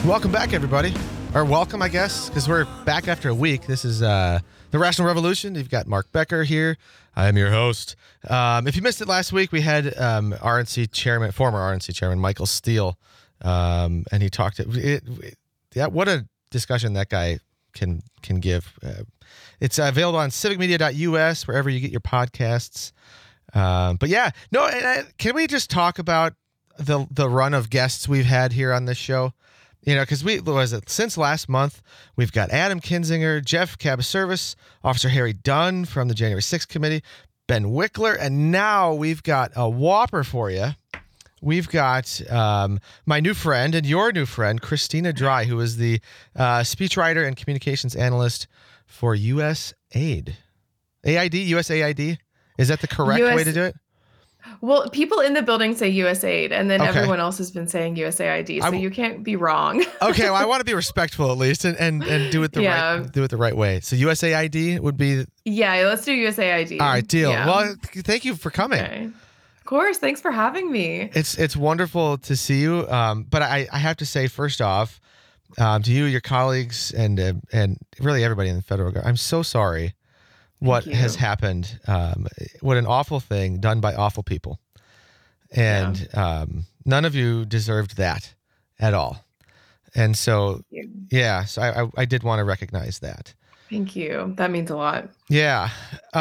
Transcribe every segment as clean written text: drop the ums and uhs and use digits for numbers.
Welcome back, everybody. Or welcome, I guess, because we're back after a week. This is The Rational Revolution. You've got Mark Becker here. I am your host. If you missed it last week, we had former RNC chairman, Michael Steele, and he talked. What a discussion that guy can give. It's available on civicmedia.us, wherever you get your podcasts. Can we just talk about the run of guests we've had here on this show? Because since last month, we've got Adam Kinzinger, Jeff Cabot-Service, Officer Harry Dunn from the January 6th Committee, Ben Wickler, and now we've got a whopper for you. We've got my new friend and your new friend, Christina Dry, who is the speechwriter and communications analyst for USAID. USAID? Is that the correct way to do it? Well, people in the building say USAID, and then everyone else has been saying USAID, so you can't be wrong. Okay, well, I want to be respectful at least, and do it the right way. So USAID would be. Yeah, let's do USAID. All right, deal. Yeah. Well, thank you for coming. Okay. Of course, thanks for having me. It's wonderful to see you. But I have to say, first off, to you, your colleagues, and really everybody in the federal government, I'm so sorry. What has happened, what an awful thing done by awful people. And none of you deserved that at all. And so, so I did want to recognize that. Thank you. That means a lot. Yeah.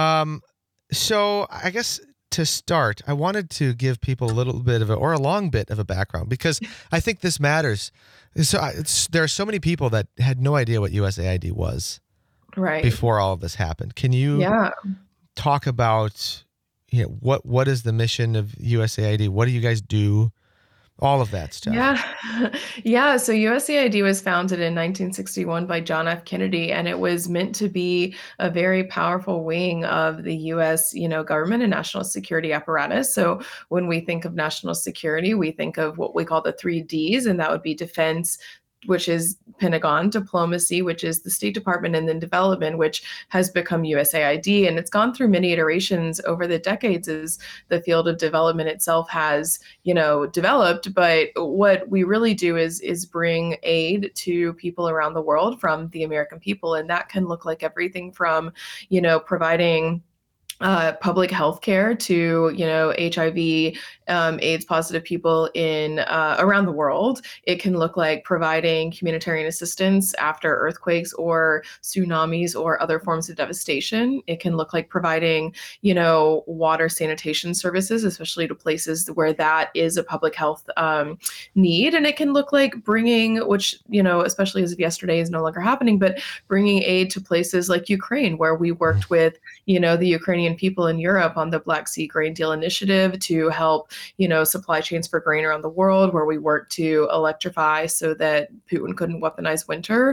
So I guess to start, I wanted to give people a little bit of a long bit of a background, because I think this matters. So there are so many people that had no idea what USAID was. Right. Before all of this happened. Can you talk about what is the mission of USAID? What do you guys do? All of that stuff. Yeah. So USAID was founded in 1961 by John F. Kennedy, and it was meant to be a very powerful wing of the U.S. government and national security apparatus. So when we think of national security, we think of what we call the 3 Ds, and that would be defense, which is Pentagon, diplomacy, which is the State Department, and then development, which has become USAID. And it's gone through many iterations over the decades as the field of development itself has, developed. But what we really do is bring aid to people around the world from the American people. And that can look like everything from, providing public health care to, HIV, AIDS positive people in around the world. It can look like providing humanitarian assistance after earthquakes or tsunamis or other forms of devastation. It can look like providing, water sanitation services, especially to places where that is a public health need. And it can look like bringing, which, especially as of yesterday is no longer happening, but bringing aid to places like Ukraine, where we worked with, the Ukrainian people in Europe on the Black Sea Grain Deal Initiative to help, supply chains for grain around the world, where we worked to electrify so that Putin couldn't weaponize winter.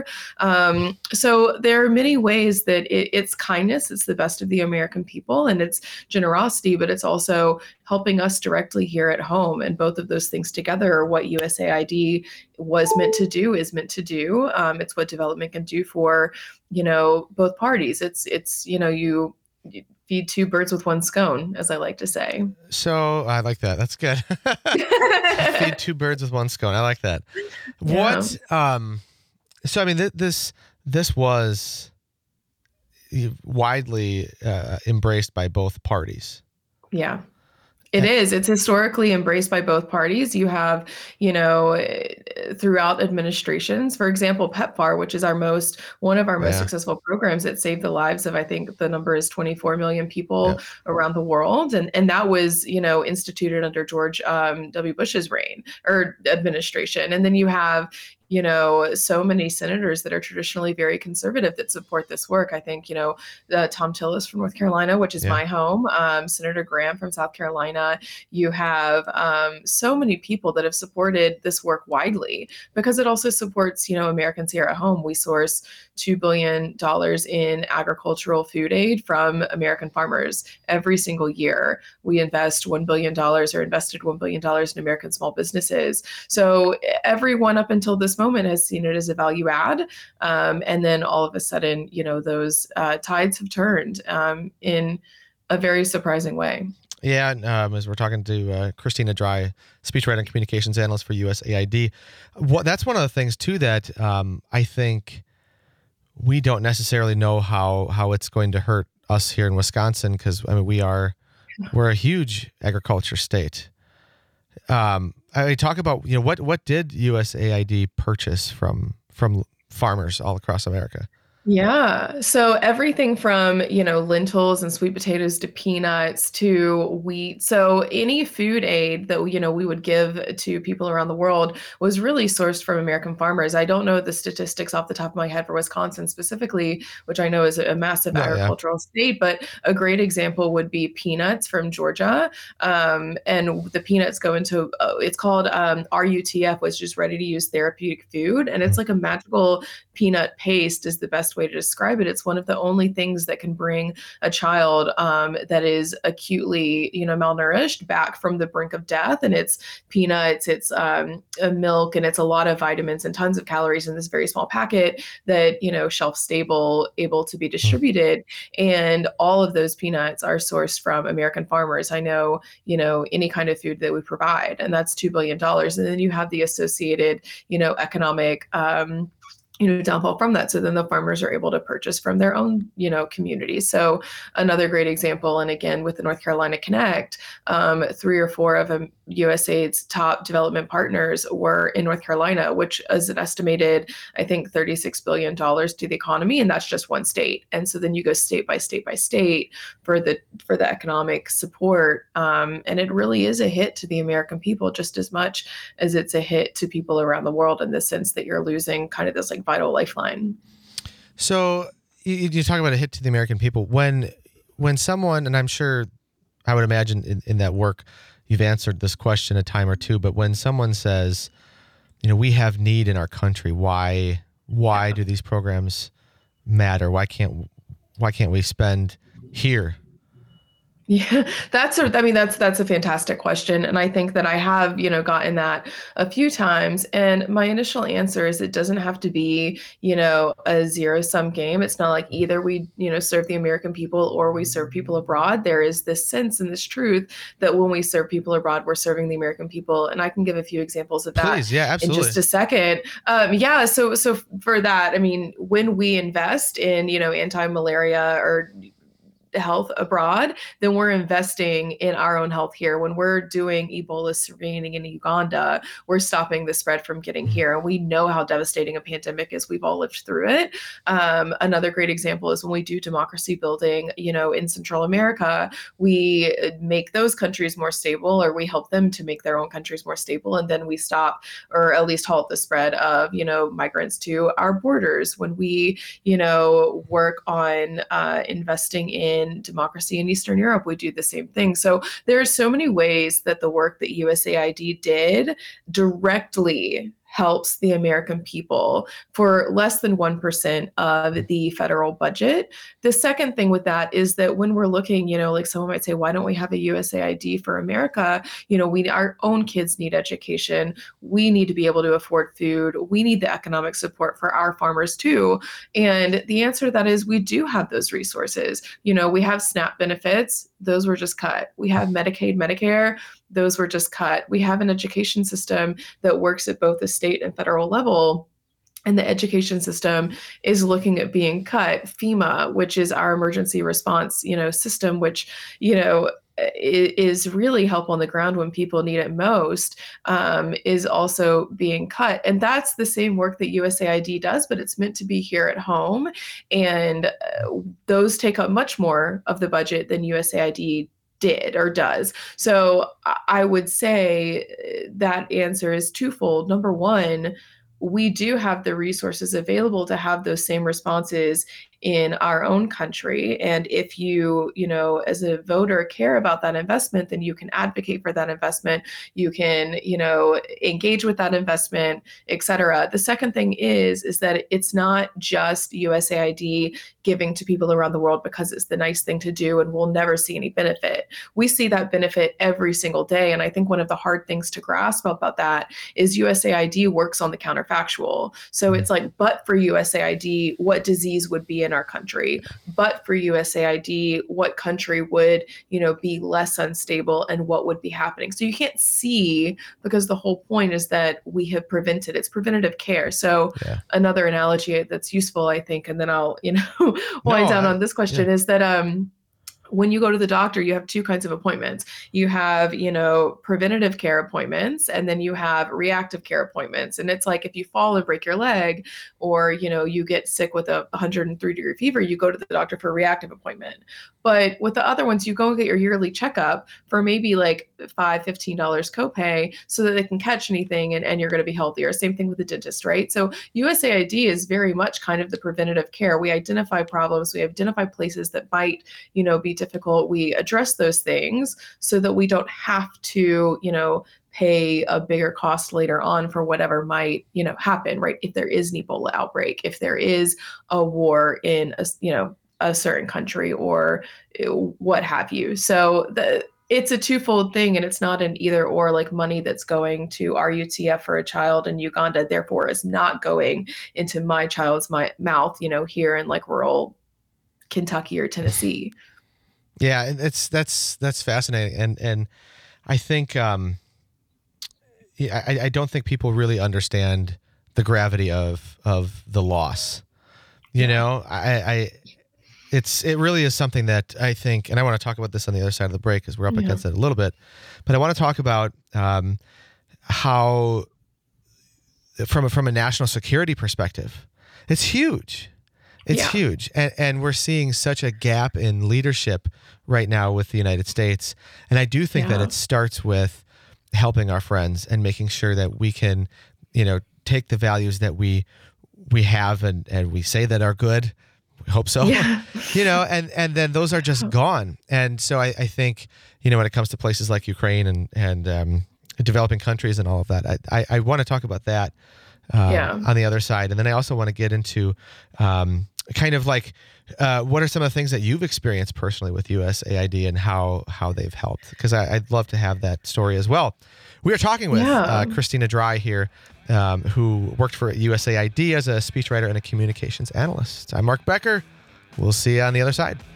So there are many ways that it's kindness, it's the best of the American people, and it's generosity, but it's also helping us directly here at home. And both of those things together are what USAID was meant to do, is meant to do. It's what development can do for, both parties. It's you feed 2 birds with 1 scone, as I like to say. So I like that. That's good. Feed 2 birds with 1 scone. I like that. Yeah. So I mean, this was widely embraced by both parties. Yeah. It is. It's historically embraced by both parties. You have, throughout administrations, for example, PEPFAR, which is one of our most successful programs that saved the lives of, I think the number is 24 million people around the world. And that was, instituted under George W. Bush's reign or administration. And then you have, so many senators that are traditionally very conservative that support this work. I think, Tom Tillis from North Carolina, which is my home, Senator Graham from South Carolina. You have so many people that have supported this work widely, because it also supports, Americans here at home. We source $2 billion in agricultural food aid from American farmers every single year. We invest $1 billion or invested $1 billion in American small businesses. So everyone up until this moment has seen it as a value add. And then all of a sudden, those tides have turned in a very surprising way. Yeah, as we're talking to Christina Dry, speechwriter and communications analyst for USAID. That's one of the things too that I think we don't necessarily know how it's going to hurt us here in Wisconsin, because I mean we're a huge agriculture state. I talk about what did USAID purchase from farmers all across America? Yeah. So everything from, lentils and sweet potatoes to peanuts to wheat. So any food aid that, we would give to people around the world was really sourced from American farmers. I don't know the statistics off the top of my head for Wisconsin specifically, which I know is a massive No, yeah. agricultural state, but a great example would be peanuts from Georgia. And the peanuts go into, it's called RUTF, which is ready to use therapeutic food. And it's like a magical peanut paste is the best way to describe it. It's one of the only things that can bring a child that is acutely, malnourished back from the brink of death. And it's peanuts, it's milk, and it's a lot of vitamins and tons of calories in this very small packet that, shelf stable, able to be distributed. And all of those peanuts are sourced from American farmers. I know, any kind of food that we provide, and that's $2 billion. And then you have the associated, economic downfall from that. So then the farmers are able to purchase from their own, communities. So another great example, and again, with the North Carolina Connect, 3 or 4 of USAID's top development partners were in North Carolina, which is an estimated, I think, $36 billion to the economy. And that's just one state. And so then you go state by state by state for the economic support. And it really is a hit to the American people just as much as it's a hit to people around the world, in the sense that you're losing kind of this like vital lifeline. So you talk about a hit to the American people when someone, and I'm sure, I would imagine in that work, you've answered this question a time or two, but when someone says, we have need in our country, why do these programs matter? Why can't we spend here? Yeah, that's a fantastic question. And I think that I have, gotten that a few times. And my initial answer is it doesn't have to be, a zero-sum game. It's not like either we, serve the American people or we serve people abroad. There is this sense and this truth that when we serve people abroad, we're serving the American people. And I can give a few examples of that. Please, yeah, absolutely. In just a second. Yeah, so for that, I mean, when we invest in, anti-malaria or health abroad, then we're investing in our own health here. When we're doing Ebola surveying in Uganda, we're stopping the spread from getting here. And we know how devastating a pandemic is. We've all lived through it. Another great example is when we do democracy building, in Central America, we make those countries more stable, or we help them to make their own countries more stable. And then we stop, or at least halt the spread of, migrants to our borders. When we, work on investing in democracy in Eastern Europe, we do the same thing. So there are so many ways that the work that USAID did directly helps the American people for less than 1% of the federal budget. The second thing with that is that when we're looking, like someone might say, why don't we have a USAID for America? Our own kids need education. We need to be able to afford food. We need the economic support for our farmers too. And the answer to that is we do have those resources. We have SNAP benefits. Those were just cut. We have Medicaid, Medicare. Those were just cut. We have an education system that works at both the state and federal level. And the education system is looking at being cut. FEMA, which is our emergency response, system, which, is really help on the ground when people need it most, is also being cut. And that's the same work that USAID does, but it's meant to be here at home. And those take up much more of the budget than USAID did or does. So I would say that answer is twofold. Number one, we do have the resources available to have those same responses in our own country. And if you, as a voter care about that investment, then you can advocate for that investment. You can, engage with that investment, et cetera. The second thing is that it's not just USAID giving to people around the world because it's the nice thing to do and we'll never see any benefit. We see that benefit every single day. And I think one of the hard things to grasp about that is USAID works on the counterfactual. So it's like, but for USAID, what disease would be in our country. But for USAID, what country would, be less unstable and what would be happening? So you can't see, because the whole point is that we have prevented. It's preventative care. So another analogy that's useful, I think, and then I'll, wind down on this question is that when you go to the doctor, you have two kinds of appointments. You have, preventative care appointments, and then you have reactive care appointments. And it's like if you fall and break your leg, or, you get sick with a 103-degree fever, you go to the doctor for a reactive appointment. But with the other ones, you go and get your yearly checkup for maybe like $15 copay so that they can catch anything and you're going to be healthier. Same thing with the dentist, right? So USAID is very much kind of the preventative care. We identify problems. We identify places that might, be difficult. We address those things so that we don't have to, pay a bigger cost later on for whatever might, happen, right? If there is an Ebola outbreak, if there is a war in a certain country or what have you. So it's a twofold thing, and it's not an either or, like money that's going to RUTF for a child in Uganda, therefore is not going into my child's mouth, here in like rural Kentucky or Tennessee. Yeah, that's fascinating, and I think I don't think people really understand the gravity of the loss. It really is something that I think, and I want to talk about this on the other side of the break because we're up against it a little bit, but I want to talk about how, from a national security perspective, it's huge. It's huge. And we're seeing such a gap in leadership right now with the United States. And I do think that it starts with helping our friends and making sure that we can, take the values that we have and we say that are good. We hope so, and then those are just gone. And so I think, when it comes to places like Ukraine and developing countries and all of that, I want to talk about that on the other side. And then I also want to get into kind of like what are some of the things that you've experienced personally with USAID and how they've helped? Because I'd love to have that story as well. We are talking with Christina Dry here, who worked for USAID as a speechwriter and a communications analyst. I'm Mark Becker. We'll see you on the other side.